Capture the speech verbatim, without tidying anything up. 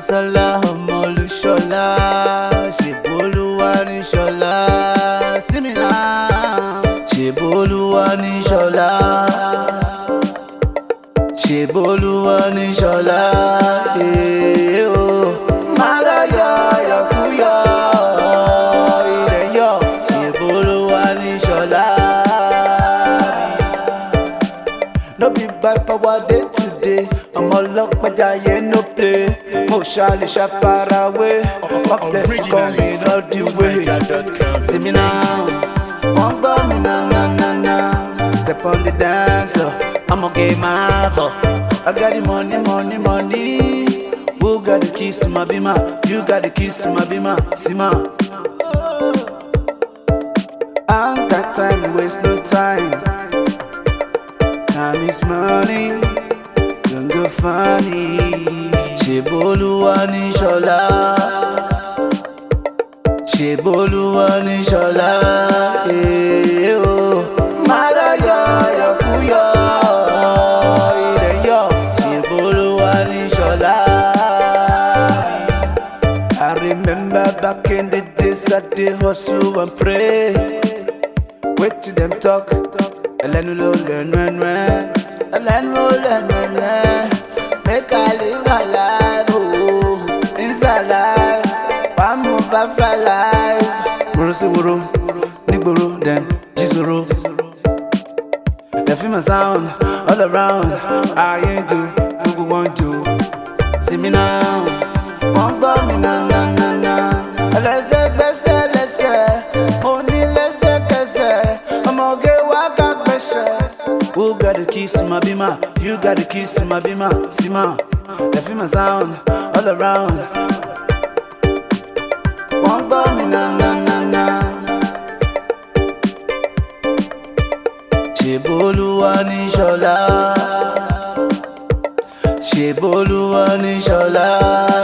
Bísọ́lá ọmọ Olúṣọlá, ṣèbólúwa ní Ṣọlá. Sími náà, ṣèbólúwa ní Ṣọlá, ṣèbólúwa ní Ṣọlá. Ee o, má lọ yọ yọkúyọ, ilẹ̀ yọ, ṣèbólúwa ní Ṣọlá. No be by power day today, ọmọ ọlọ́pàá jayé no play. Mo ṣàlè ṣàfarawé, God bless you coming all the way. See me now, wọ́n gbọ́ mi na na na na. Step on the dance floor, I'ma get my for. I got the money, money, money. Who got the keys to my bima? You got the keys to my bima, Sima. I ain't got time to waste no time. Time is money, don't go funny. Ṣèbólúwa ní Ṣọlá, ṣèbólúwa ní Ṣọlá. Ee o, má lọ yọ yọkúyọ, ilẹ̀ yọ, ṣèbólúwa ní Ṣọlá. I remember back in the days I dey hustle and pray. Wait till them talk. Elenu lo lenu enu e, elenu lenu enu e. Make I live my life, oh, inside life. One move I fly life. Woro si woro, nigboro then jisoro. They feel my sound all around. I ain't do, who want to see me now? Won't go me na na na na. Let's say, let's say, let's say, money let's say, let's say. I'ma get what got pressure. Who got the keys to my bima? You got the keys to my bima, Sima. They feel my sound all around. Won't go me na na na na. Ṣèbólúwa ní Ṣọlá, ṣèbólúwa ní Ṣọlá.